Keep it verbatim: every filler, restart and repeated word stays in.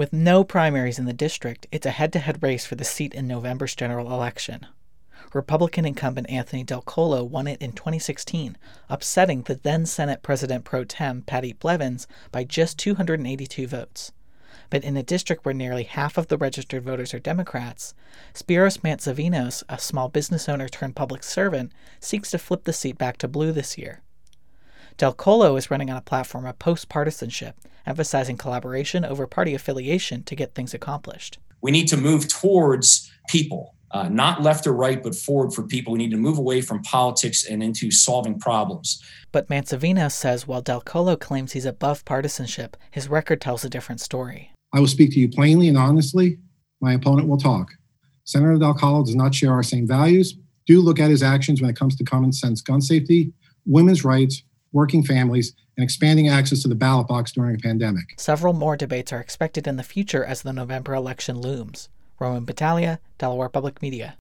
With no primaries in the district, it's a head-to-head race for the seat in November's general election. Republican incumbent Anthony Del Colo won it in twenty sixteen, upsetting the then Senate President pro tem Patty Blevins by just two hundred eighty-two votes. But in a district where nearly half of the registered voters are Democrats, Spiros Mantzavinos, a small business owner turned public servant, seeks to flip the seat back to blue this year. Del Colo is running on a platform of post-partisanship, emphasizing collaboration over party affiliation to get things accomplished. We need to move towards people, uh, not left or right, but forward for people. We need to move away from politics and into solving problems. But Mantzavinos says while Del Colo claims he's above partisanship, his record tells a different story. I will speak to you plainly and honestly. My opponent will talk. Senator Del Colo does not share our same values. Do look at his actions when it comes to common sense gun safety, women's rights, working families, and expanding access to the ballot box during a pandemic. Several more debates are expected in the future as the November election looms. Roman Battaglia, Delaware Public Media.